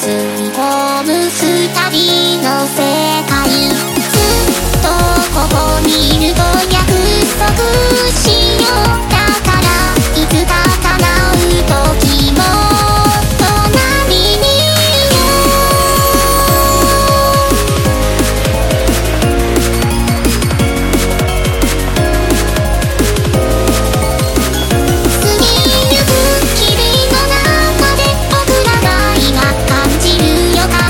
吸い込む二人の世界。ずっとここにいると約束しよう。だからいつか叶う時も隣にいよう。過ぎゆく日々の中で僕らが今感じる予感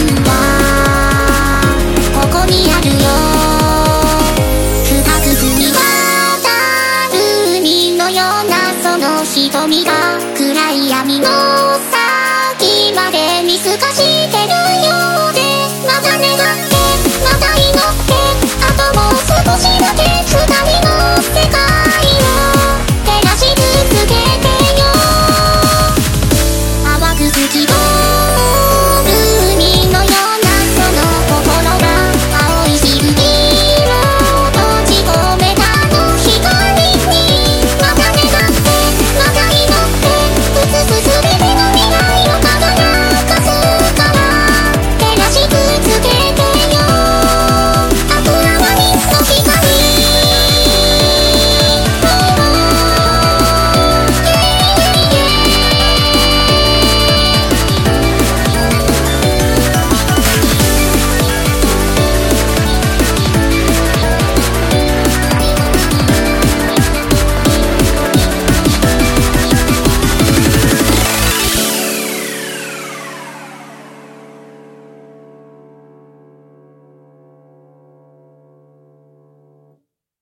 はここにあるよ。深く澄み渡る海のようなその瞳が暗い闇の先まで見透かして